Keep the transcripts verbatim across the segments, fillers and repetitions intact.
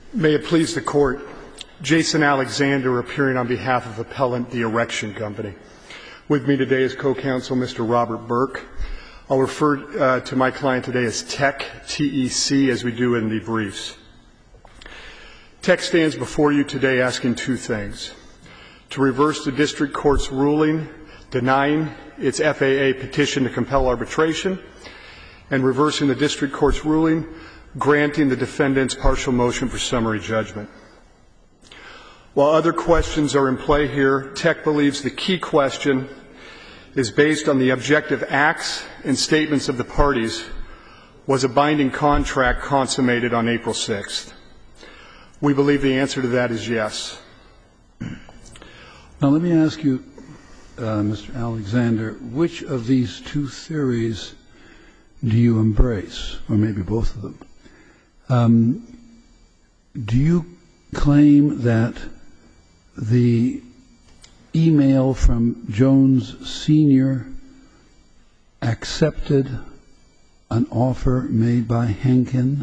May it please the Court, Jason Alexander appearing on behalf of Appellant The Erection Company. With me today is co-counsel Mister Robert Burke. I'll refer uh, to my client today as Tech, T E C, as we do in the briefs. Tech stands before you today asking two things: to reverse the district court's ruling denying its F A A petition to compel arbitration, and reversing the district court's ruling granting the defendant's partial motion for summary judgment. While other questions are in play here, Tech believes the key question is based on the objective acts and statements of the parties. Was a binding contract consummated on April sixth? We believe the answer to that is yes. Now, let me ask you, uh, Mister Alexander, which of these two theories do you embrace, or maybe both of them? Um, do you claim that the email from Jones Senior accepted an offer made by Henkin,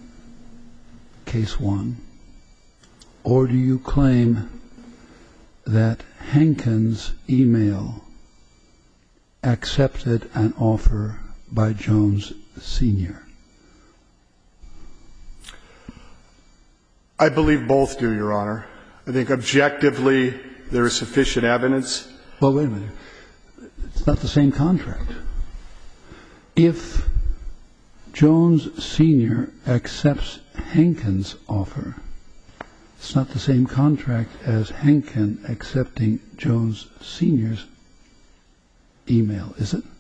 case one, or do you claim that Henkin's email accepted an offer by Jones Senior? I believe both do, Your Honor. I think objectively there is sufficient evidence. Well, wait a minute. It's not the same contract. If Jones Senior accepts Henkin's offer, it's not the same contract as Henkin accepting Jones Senior's email, is it?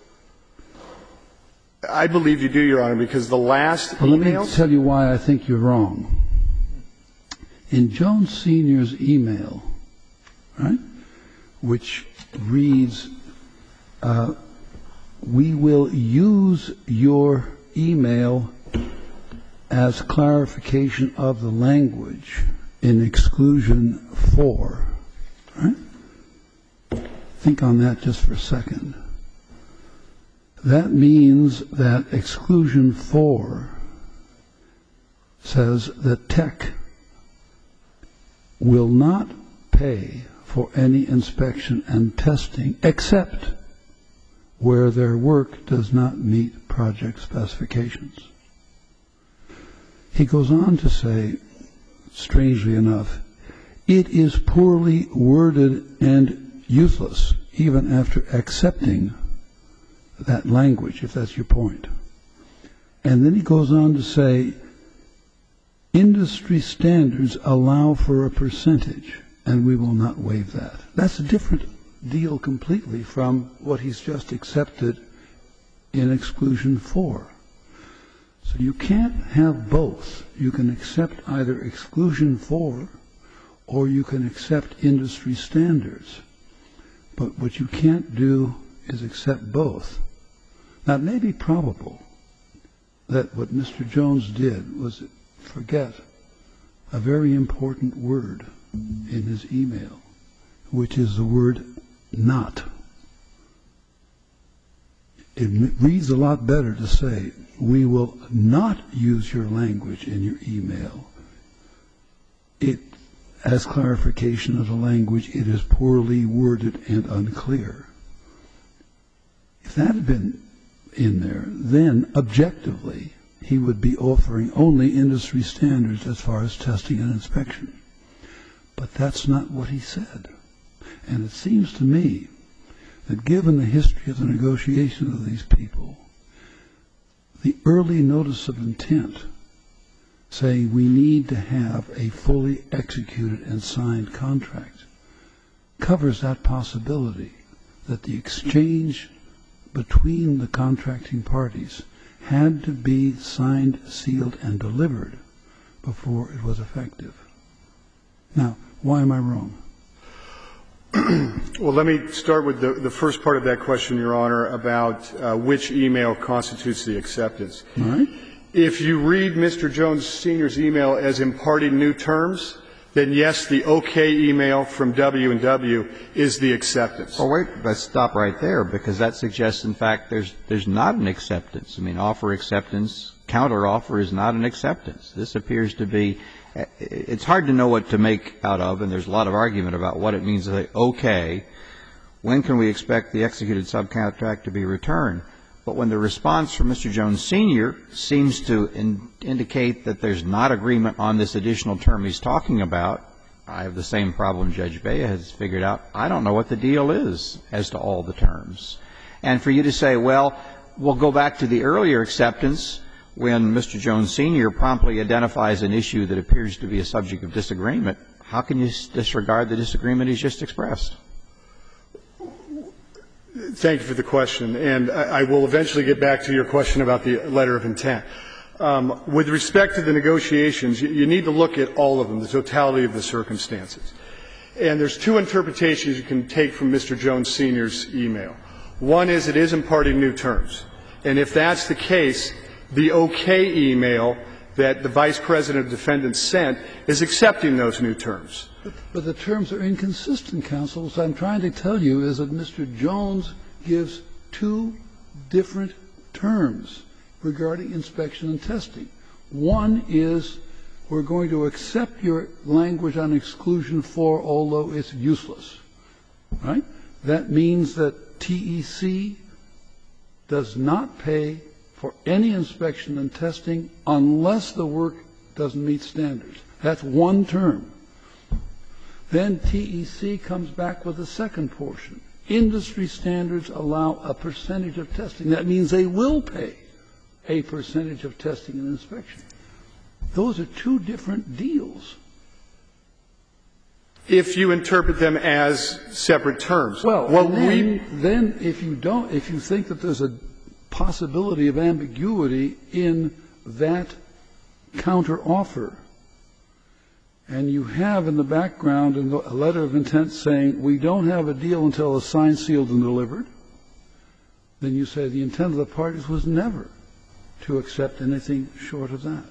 I believe you do, Your Honor, because the last well, emails... Let me tell you why I think you're wrong. In Jones Senior's email, right, which reads, uh, we will use your email as clarification of the language in exclusion four. Right? Think on that just for a second. That means that exclusion four says that Tech will not pay for any inspection and testing except where their work does not meet project specifications. He goes on to say, strangely enough, it is poorly worded and useless even after accepting that language, if that's your point. And then he goes on to say, industry standards allow for a percentage, and we will not waive that. That's a different deal completely from what he's just accepted in exclusion four. So you can't have both. You can accept either exclusion four or you can accept industry standards. But what you can't do is accept both. Now, it may be probable that what Mister Jones did was forget a very important word in his email, which is the word not. It reads a lot better to say, we will not use your language in your email. It, as clarification of the language, it is poorly worded and unclear. If that had been in there, then objectively, he would be offering only industry standards as far as testing and inspection. But that's not what he said. And it seems to me that given the history of the negotiations of these people, the early notice of intent saying we need to have a fully executed and signed contract covers that possibility that the exchange between the contracting parties had to be signed, sealed, and delivered before it was effective. Now, why am I wrong? Well, let me start with the, the first part of that question, Your Honor, about uh, which email constitutes the acceptance. All right. If you read Mister Jones Senior's email as imparting new terms, then yes, the OK email from W and W is the acceptance. Well, wait, let's stop right there, because that suggests, in fact, there's there's not an acceptance. I mean, offer acceptance, counter offer is not an acceptance. This appears to be it's hard to know what to make out of, and there's a lot of argument about what it means to say, okay, when can we expect the executed subcontract to be returned? But when the response from Mister Jones Senior seems to in, indicate that there's not agreement on this additional term he's talking about, I have the same problem Judge Bea has figured out. I don't know what the deal is as to all the terms. And for you to say, well, we'll go back to the earlier acceptance when Mister Jones Senior promptly identifies an issue that appears to be a subject of disagreement, how can you disregard the disagreement he's just expressed? Thank you for the question. And I, I will eventually get back to your question about the letter of intent. Um, with respect to the negotiations, you, you need to look at all of them, the totality of the circumstances. And there's two interpretations you can take from Mister Jones Senior's email. One is it is imparting new terms. And if that's the case, the okay email that the Vice President of Defendants sent is accepting those new terms. But, but the terms are inconsistent, counsel. So I'm trying to tell you is that Mister Jones gives two different terms regarding inspection and testing. One is we're going to accept your language on exclusion four, although it's useless. Right? That means that T E C does not pay for any inspection and testing unless the work doesn't meet standards. That's one term. Then T E C comes back with a second portion. Industry standards allow a percentage of testing. That means they will pay a percentage of testing and inspection. Those are two different deals. If you interpret them as separate terms. Well, what then, we then if you don't, if you think that there's a possibility of ambiguity in that counteroffer, and you have in the background a letter of intent saying we don't have a deal until it's signed, sealed, and delivered, then you say the intent of the parties was never to accept anything short of that.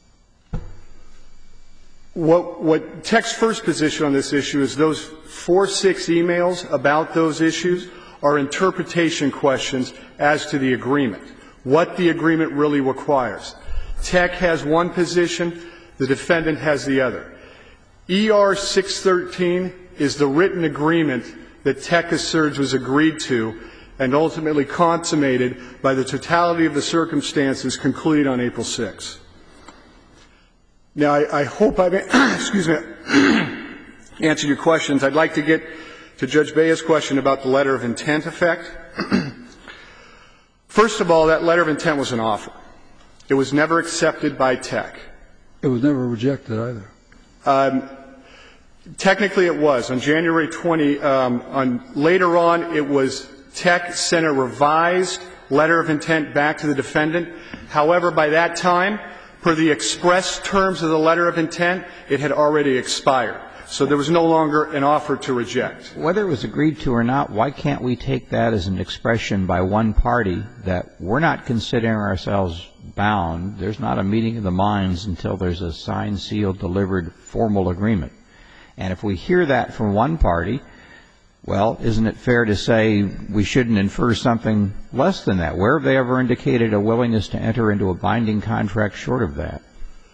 What, what Tech's first position on this issue is those four, six emails about those issues are interpretation questions as to the agreement, what the agreement really requires. Tech has one position, the defendant has the other. E R six thirteen is the written agreement that Tech asserts was agreed to and ultimately consummated by the totality of the circumstances concluded on April sixth. Now, I, I hope I've excuse me, answered your questions. I'd like to get to Judge Bea's question about the letter of intent effect. First of all, that letter of intent was an offer. It was never accepted by Tech. It was never rejected either. Um, technically, it was. On January twentieth, um, on, later on, it was Tech sent a revised letter of intent back to the defendant. However, by that time, per the express terms of the letter of intent, it had already expired. So there was no longer an offer to reject. Whether it was agreed to or not, why can't we take that as an expression by one party that we're not considering ourselves bound, there's not a meeting of the minds until there's a signed, sealed, delivered formal agreement? And if we hear that from one party, well, isn't it fair to say we shouldn't infer something less than that? Where have they ever indicated a willingness to enter into a binding contract short of that?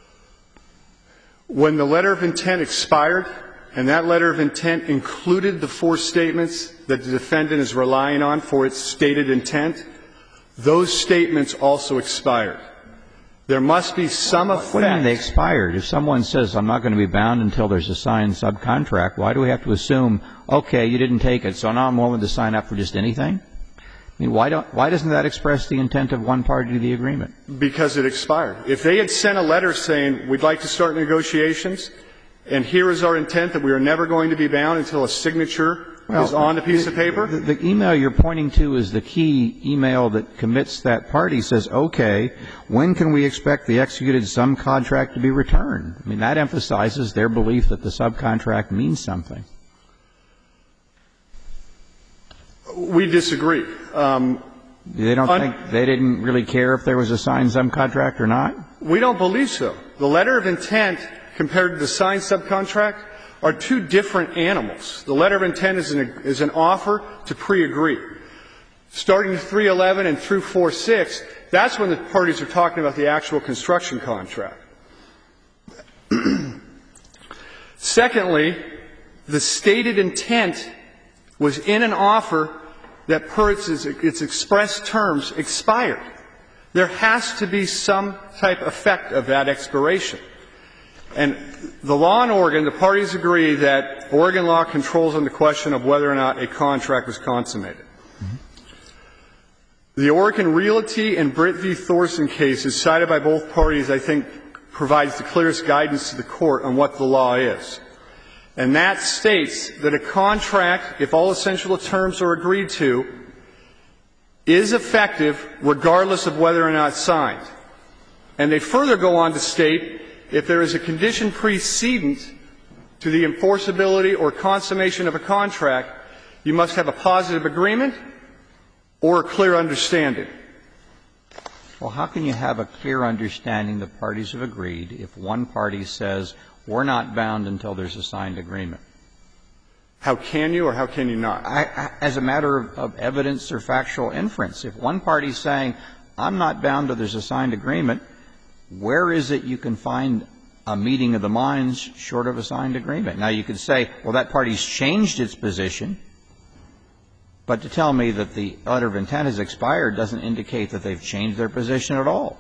When the letter of intent expired, and that letter of intent included the four statements that the defendant is relying on for its stated intent, those statements also expired. There must be some effect. What do you mean they expired? If someone says, I'm not going to be bound until there's a signed subcontract, why do we have to assume, okay, you didn't take it, so now I'm willing to sign up for just anything? I mean, why, don't, why doesn't that express the intent of one party to the agreement? Because it expired. If they had sent a letter saying, we'd like to start negotiations, and here is our intent that we are never going to be bound until a signature well, is on the piece the, of paper. The, the email you're pointing to is the key email that commits that party, says, okay, when can we expect the executed subcontract to be returned? I mean, that emphasizes their belief that the subcontract means something. We disagree. Um, they don't un- think they didn't really care if there was a signed subcontract or not? We don't believe so. The letter of intent compared to the signed subcontract are two different animals. The letter of intent is an, is an offer to pre-agree. Starting three eleven and through four six, that's when the parties are talking about the actual construction contract. Secondly, the stated intent was in an offer that per its, its express terms expired. There has to be some type of effect of that expiration. And the law in Oregon, the parties agree that Oregon law controls on the question of whether or not a contract was consummated. Mm-hmm. The Oregon Realty and Britt v. Thorson cases cited by both parties, I think, provides the clearest guidance to the court on what the law is. And that states that a contract, if all essential terms are agreed to, is effective regardless of whether or not signed. And they further go on to state if there is a condition precedent to the enforceability or consummation of a contract, you must have a positive agreement or a clear understanding. Well, how can you have a clear understanding the parties have agreed if one party says we're not bound until there's a signed agreement? How can you or how can you not? I, I, as a matter of, of evidence or factual inference, if one party's saying I'm not bound until there's a signed agreement, where is it you can find a meeting of the minds short of a signed agreement? Now, you could say, well, that party's changed its position, but to tell me that the letter of intent has expired doesn't indicate that they've changed their position at all.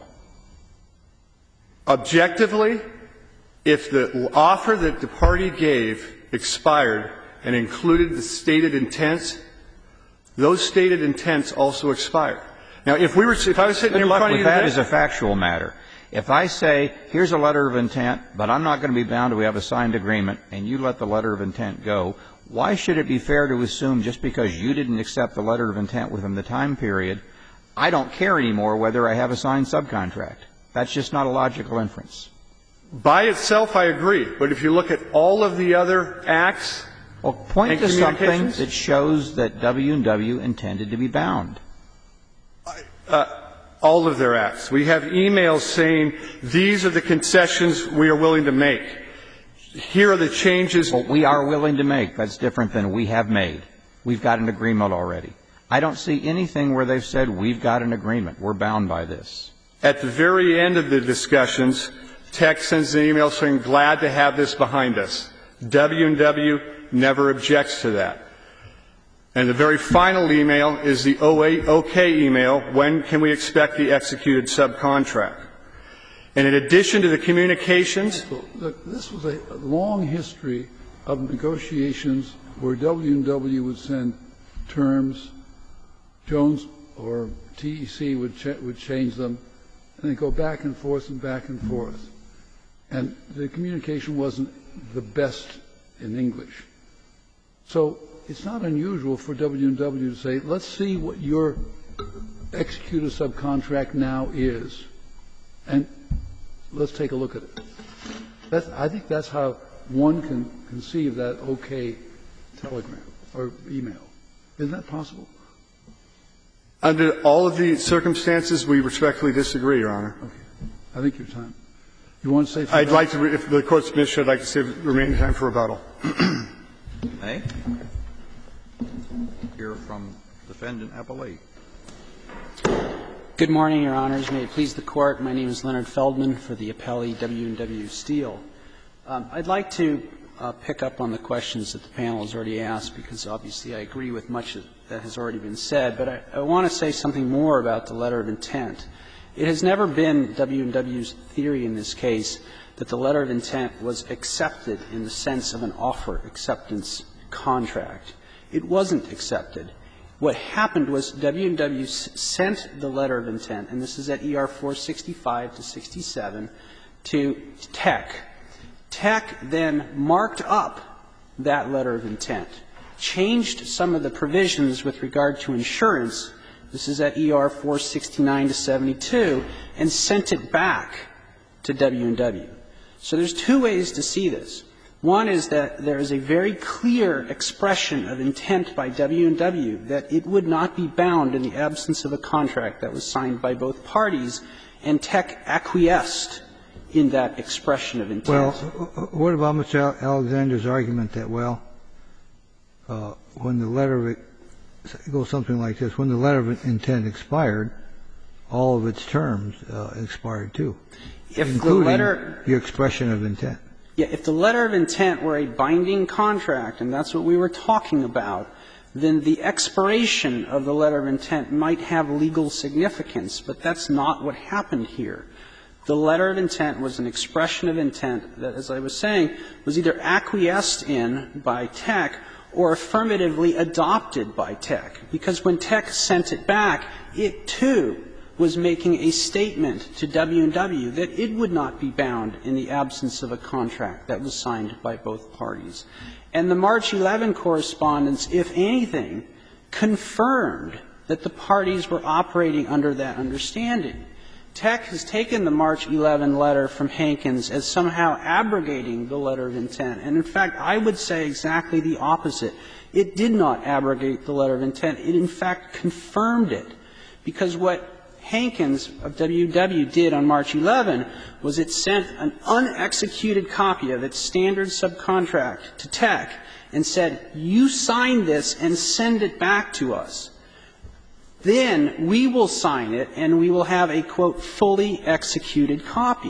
Objectively, if the offer that the party gave expired and included the stated intents, those stated intents also expired. Now, if we were, if I was sitting in front of you today, that is a factual matter. If I say, here's a letter of intent, but I'm not going to be bound till we have a signed agreement, and you let the letter of intent go, why should it be fair to assume just because you didn't accept the letter of intent within the time period, I don't care anymore whether I have a signed subcontract? That's just not a logical inference. By itself, I agree. But if you look at all of the other acts, well, point to something that shows that W and W intended to be bound. Uh, all of their acts. We have emails saying these are the concessions we are willing to make. Here are the changes. Well, we are willing to make. That's different than we have made. We've got an agreement already. I don't see anything where they've said we've got an agreement. We're bound by this. At the very end of the discussions, Tech sends an email saying, glad to have this behind us. W and W never objects to that. And the very final email is the OK email, when can we expect the executed subcontract? And in addition to the communications. Look, this was a long history of negotiations where W and W would send terms, Jones or T E C would, ch- would change them, and they go back and forth and back and forth. And the communication wasn't the best in English. So it's not unusual for W and W to say, let's see what your executed subcontract now is, and let's take a look at it. That's, I think that's how one can conceive that OK telegram or email. Isn't that possible? Under all of the circumstances, we respectfully disagree, Your Honor. Okay. I think your time. You want to say something? I'd like to, if the Court's permission, I'd like to save remaining time for rebuttal. Hey? Hear from Defendant Appellee. Good morning, Your Honors. May it please the Court. My name is Leonard Feldman for the appellee W and W Steel. Um, I'd like to uh, pick up on the questions that the panel has already asked, because obviously I agree with much that has already been said, but I, I want to say something more about the letter of intent. It has never been W and W's theory in this case that the letter of intent was accepted in the sense of an offer acceptance contract. It wasn't accepted. What happened was W and W sent the letter of intent, and this is at E R four sixty-five to sixty-seven, to Tech. Tech then marked up that letter of intent, changed some of the provisions with regard to insurance, this is at E R four sixty-nine to seventy-two, and sent it back to W and W. So there's two ways to see this. One is that there is a very clear expression of intent by W and W that it would not be bound in the absence of a contract that was signed by both parties, and Tech acquiesced in that expression of intent. Well, what about Mister Alexander's argument that, well, uh, when the letter of it goes something like this, when the letter of intent expired, all of its terms uh, expired too, if including the letter, your expression of intent? Yeah, if the letter of intent were a binding contract, and that's what we were talking about, then the expiration of the letter of intent might have legal significance, but that's not what happened here. The letter of intent was an expression of intent that, as I was saying, was either acquiesced in by Tech or affirmatively adopted by Tech, because when Tech sent it back, it too was making a statement to W and W that it would not be bound in the absence of a contract that was signed by both parties. And the March eleventh correspondence, if anything, confirmed that the parties were operating under that understanding. Tech has taken the March eleventh letter from Hankins as somehow abrogating the letter of intent. And in fact, I would say exactly the opposite. It did not abrogate the letter of intent. It in fact confirmed it. Because what Hankins of W and W did on March eleventh was it sent an unexecuted copy of its standard subcontract to Tech and said, you sign this and send it back to us. Then we will sign it and we will have a, quote, fully executed copy.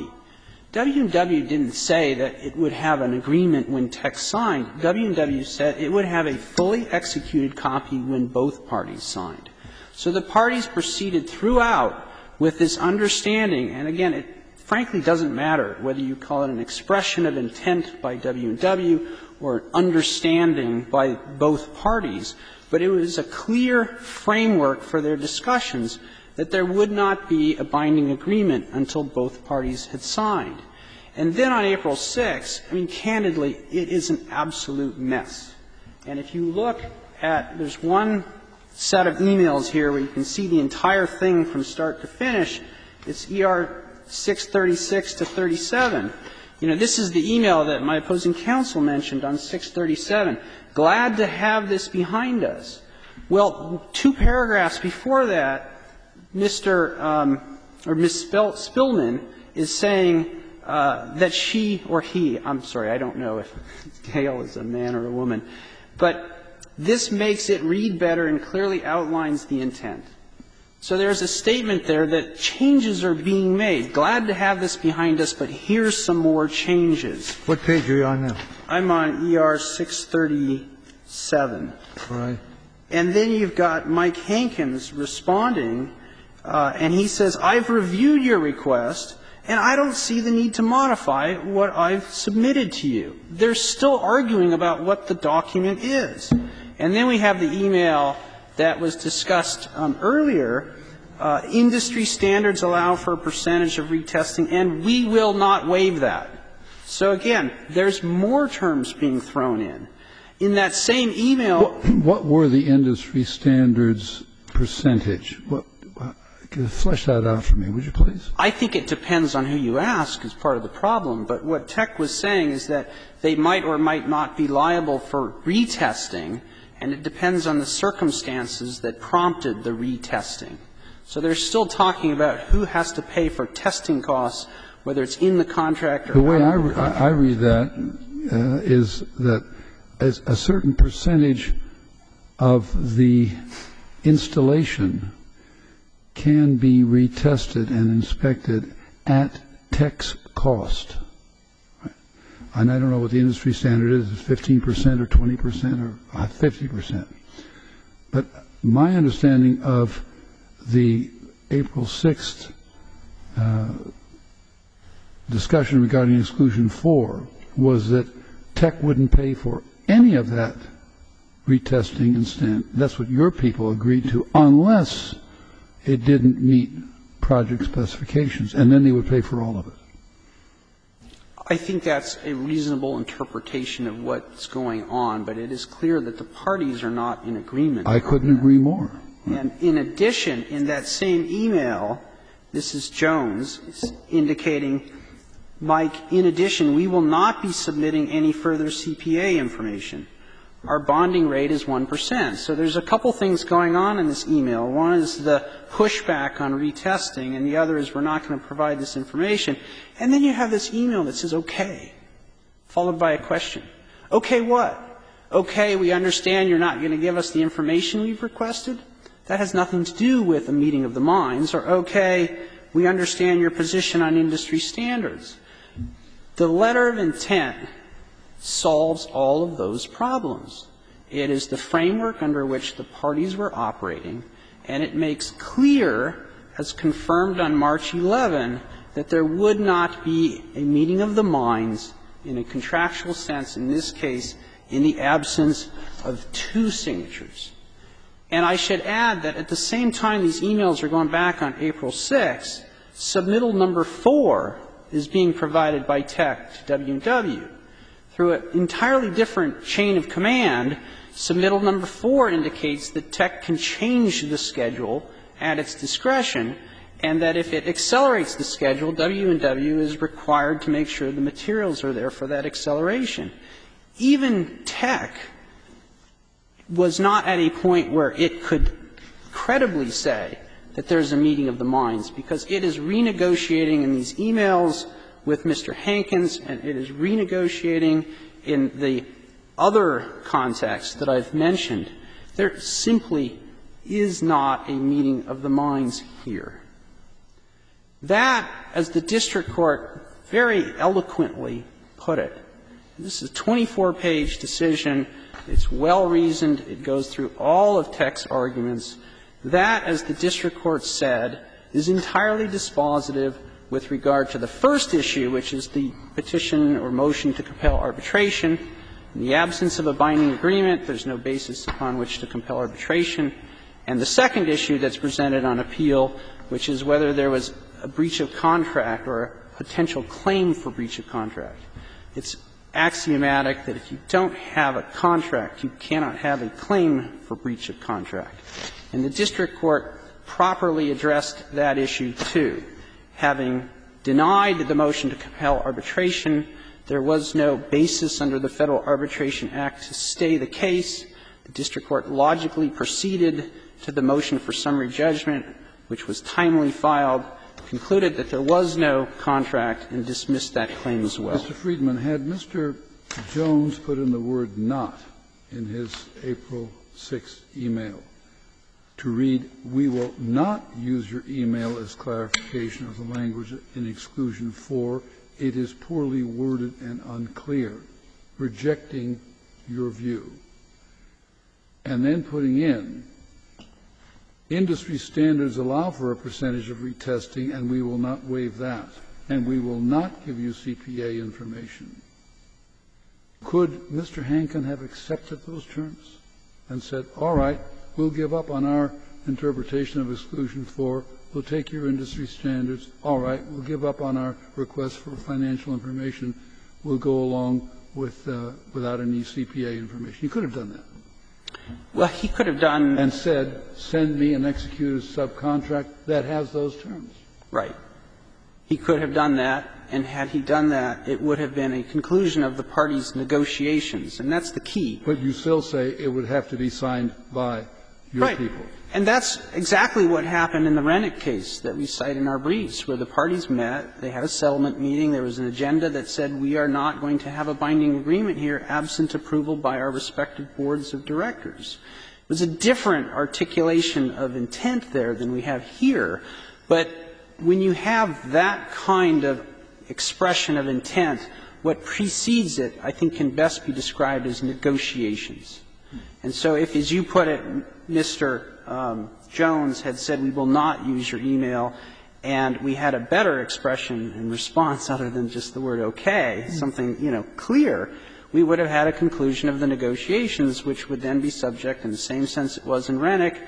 W and W didn't say that it would have an agreement when Tech signed. W and W said it would have a fully executed copy when both parties signed. So the parties proceeded throughout with this understanding, and again, it frankly doesn't matter whether you call it an expression of intent by W and W or an understanding by both parties, but it was a clear framework for their discussions that there would not be a binding agreement until both parties had signed. And then on April sixth, I mean, candidly, it is an absolute mess. And if you look at, there's one set of emails here where you can see the entire thing from start to finish. It's E R six thirty-six to thirty-seven. You know, this is the email that my opposing counsel mentioned on six thirty-seven. Glad to have this behind us. Well, two paragraphs before that, Mister Um, or Miz Spillman is saying uh, that she or he, I'm sorry, I don't know if Gail is a man or a woman, but this makes it read better and clearly outlines the intent. So there's a statement there that changes are being made. Glad to have this behind us, but here's some more changes. What page are you on now? I'm on E R six thirty-seven. All right. And then you've got Mike Hankins responding, uh, and he says, I've reviewed your request, and I don't see the need to modify what I've submitted to you. They're still arguing about what the document is. And then we have the email that was discussed um, earlier. Uh, industry standards allow for a percentage of retesting, and we will not waive that. So again, there's more terms being thrown in. In that same email, What, what were the industry standards percentage? What, flesh that out for me, would you please? I think it depends on who you ask is part of the problem. But what Tech was saying is that they might or might not be liable for retesting, and it depends on the circumstances that prompted the retesting. So they're still talking about who has to pay for testing costs, whether it's in the contract or the way out I, of the re- contract. I read that uh, is that as a certain percentage of the installation can be retested and inspected at Tech's cost. And I don't know what the industry standard is, fifteen percent or twenty percent or fifty percent. But my understanding of the April sixth uh, discussion regarding exclusion four was that Tech wouldn't pay for any of that retesting and stand. That's what your people agreed to, unless it didn't meet project specifications, and then they would pay for all of it. I think that's a reasonable interpretation of what's going on, but it is clear that the parties are not in agreement. I couldn't agree more. And in addition, in that same email, this is Jones indicating, Mike, in addition, we will not be submitting any further C P A information. Our bonding rate is one percent. So there's a couple things going on in this email. One is the pushback on retesting, and the other is we're not going to provide this information. And then you have this email that says, okay, followed by a question. Okay, what? Okay, we understand you're not going to give us the information we've requested. That has nothing to do with a meeting of the minds. Or, okay, we understand your position on industry standards. The letter of intent solves all of those problems. It is the framework under which the parties were operating, and it makes clear, as confirmed on March eleventh, that there would not be a meeting of the minds in a contractual sense, in this case, in the absence of two signatures. And I should add that at the same time these e-mails are going back on April sixth, submittal number four is being provided by Tech to W and W. Through an entirely different chain of command, submittal number four indicates that Tech can change the schedule at its discretion, and that if it accelerates the schedule, W and W is required to make sure the materials are there for that acceleration. Even Tech was not at a point where it could credibly say that there's a meeting of the minds, because it is renegotiating in these e-mails with Mister Hankins, and it is renegotiating in the other context that I've mentioned. There simply is not a meeting of the minds here. That, as the district court very eloquently put it, this is a twenty-four page decision. It's well-reasoned. It goes through all of Tech's arguments. That, as the district court said, is entirely dispositive with regard to the first issue, which is the petition or motion to compel arbitration. In the absence of a binding agreement, there's no basis upon which to compel arbitration. And the second issue that's presented on appeal, which is whether there was a breach of contract or a potential claim for breach of contract. It's axiomatic that if you don't have a contract, you cannot have a claim for breach of contract. And the district court properly addressed that issue, too. Having denied the motion to compel arbitration, there was no basis under the Federal Arbitration Act to stay the case. The district court logically proceeded to the motion for summary judgment, which was timely filed, concluded that there was no contract, and dismissed that claim as well. Mister Friedman, had Mister Jones put in the word "not" in his April sixth email to read, "We will not use your email as clarification of the language in exclusion four. It is poorly worded and unclear, rejecting your view," and then putting in, "Industry standards allow for a percentage of retesting, and we will not waive that, and we will not give you C P A information." Could Mister Hankin have accepted those terms and said, "All right, we'll give up on our interpretation of exclusion four. We'll take your industry standards. All right, we'll give up on our request for financial information. We'll go along with uh, without any C P A information." He could have done that. Well, he could have done and said, "Send me an executed subcontract that has those terms." Right. He could have done that, and had he done that, it would have been a conclusion of the parties' negotiations, and that's the key. But you still say it would have to be signed by your right. people. And that's exactly what happened in the Rennick case that we cite in our briefs, where the parties met, they had a settlement meeting, there was an agenda that said we are not going to have a binding agreement here absent approval by our respective boards of directors. It was a different articulation of intent there than we have here, but when you have that kind of expression of intent, what precedes it, I think, can best be described as negotiations. And so if, as you put it, Mister Um, Jones had said we will not use your email, and we had a better expression in response other than just the word okay, something, you know, clear, we would have had a conclusion of the negotiations, which would then be subject, in the same sense it was in Rennick,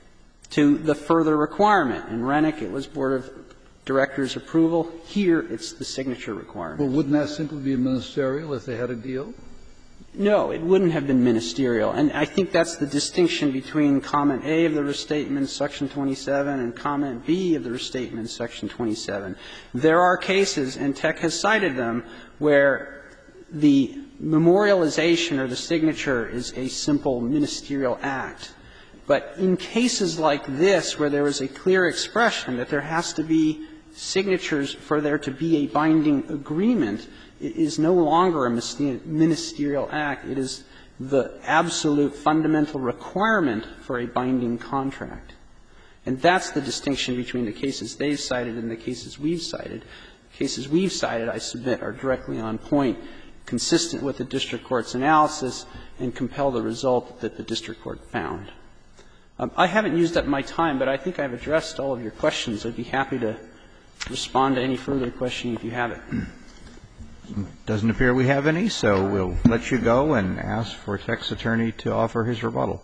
to the further requirement. In Rennick, it was Board of Directors' approval. Here, it's the signature requirement. Well, wouldn't that simply be ministerial if they had a deal? No, it wouldn't have been ministerial. And I think that's the distinction between comment A of the restatement, section twenty-seven, and comment B of the restatement, section twenty-seven. There are cases, and Tech has cited them, where the memorialization or the signature is a simple ministerial act. But in cases like this, where there is a clear expression that there has to be signatures for there to be a binding agreement, it is no longer a ministerial act. It is the absolute fundamental requirement for a binding contract. And that's the distinction between the cases they've cited and the cases we've cited. cases we've cited, I submit, are directly on point, consistent with the district court's analysis, and compel the result that the district court found. Um, I haven't used up my time, but I think I've addressed all of your questions. I'd be happy to respond to any further questioning if you have it. Doesn't appear we have any, so we'll let you go and ask for Tech's attorney to offer his rebuttal.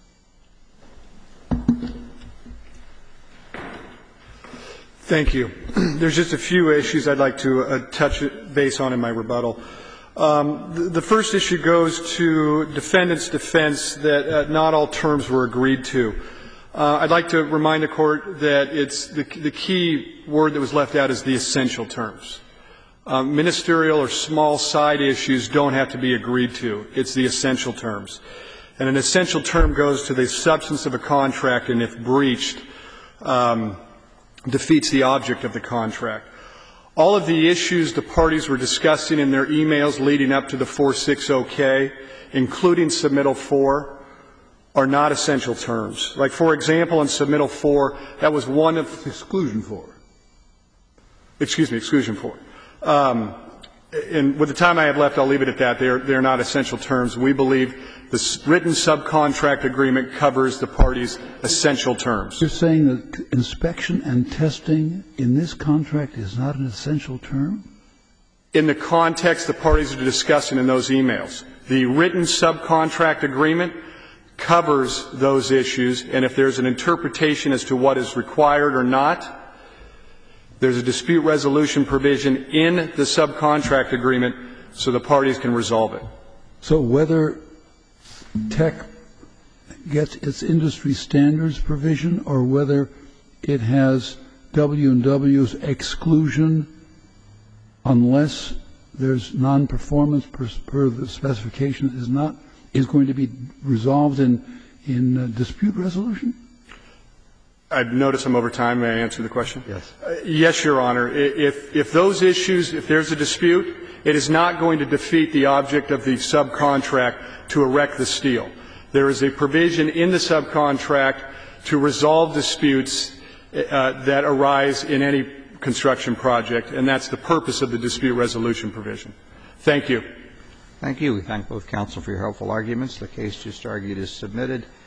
Thank you. There's just a few issues I'd like to uh, touch base on in my rebuttal. Um, the, the first issue goes to defendant's defense that uh, not all terms were agreed to. Uh, I'd like to remind the Court that it's the, the key word that was left out is the essential terms. Um, ministerial or small side issues don't have to be agreed to. It's the essential terms. And an essential term goes to the substance of a contract, and if breached, um, defeats the object of the contract. All of the issues the parties were discussing in their emails leading up to the four sixty K, including submittal four, are not essential terms. Like, for example, in submittal four, that was one of Exclusion four. Excuse me, exclusion four. Um, and with the time I have left, I'll leave it at that. They're, they're not essential terms. We believe the written subcontract agreement covers the parties' essential terms. You're saying that inspection and testing in this contract is not an essential term? In the context the parties are discussing in those emails, the written subcontract agreement covers those issues, and if there's an interpretation as to what is required or not, there's a dispute resolution provision in the subcontract agreement so the parties can resolve it. So whether Tech gets its industry standards provision or whether it has W and W's exclusion unless there's non-performance per, per the specification is not is going to be resolved in in uh, dispute resolution? I've noticed I'm over time. May I answer the question? Yes. Uh, yes, Your Honor. If, if those issues, if there's a dispute, it is not going to defeat the object of the subcontract to erect the steel. There is a provision in the subcontract to resolve disputes uh, that arise in any construction project, and that's the purpose of the dispute resolution provision. Thank you. Thank you. We thank both counsel for your helpful arguments. The case just argued is submitted.